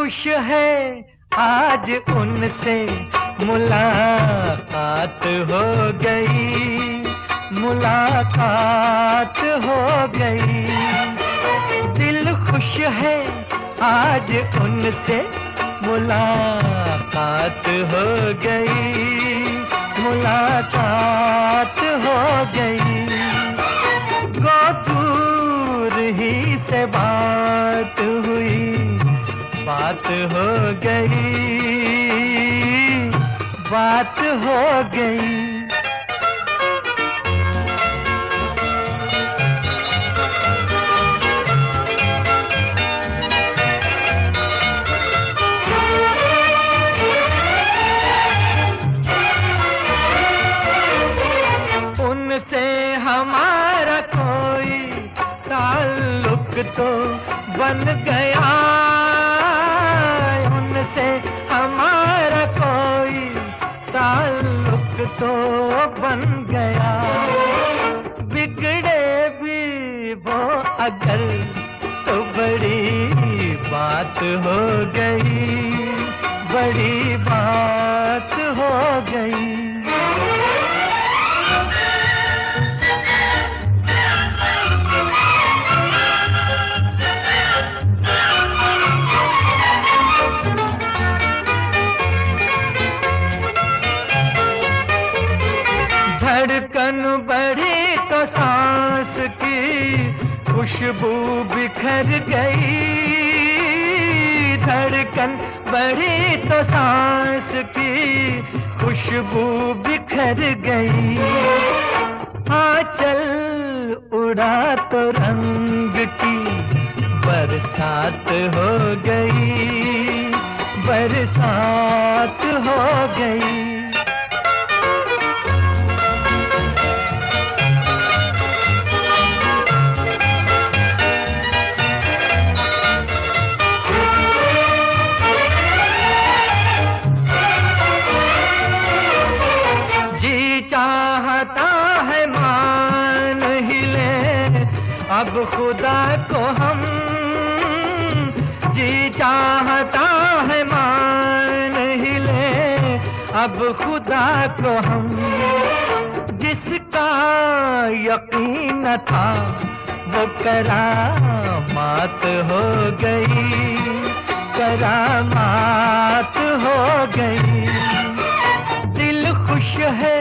खुश है आज उनसे मुलाकात हो गई, मुलाकात हो गई। दिल खुश है आज उनसे मुलाकात हो गई, मुलाकात हो गई। गो दूर ही से बात हुई, बात हो गई, बात हो गई। उनसे हमारा कोई ताल्लुक तो बन गया, उनसे हमारा कोई ताल्लुक तो बन गया। बिगड़े भी वो अगर तो बड़ी बात हो गई, बड़ी बात हो गई। धड़कन बढ़ी तो सांस की खुशबू बिखर गई, धड़कन बढ़ी तो सांस की खुशबू बिखर गई। आंचल उड़ा तो रंग की बरसात हो गई, बरसात हो गई। चाहता है मान ही ले अब खुदा को हम, जी चाहता है मान ही ले अब खुदा को हम। जिसका यकीन न था वो करामात हो गई, करामात हो गई। दिल खुश है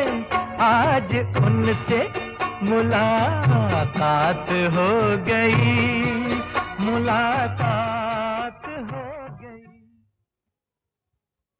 आज उनसे मुलाकात हो गई,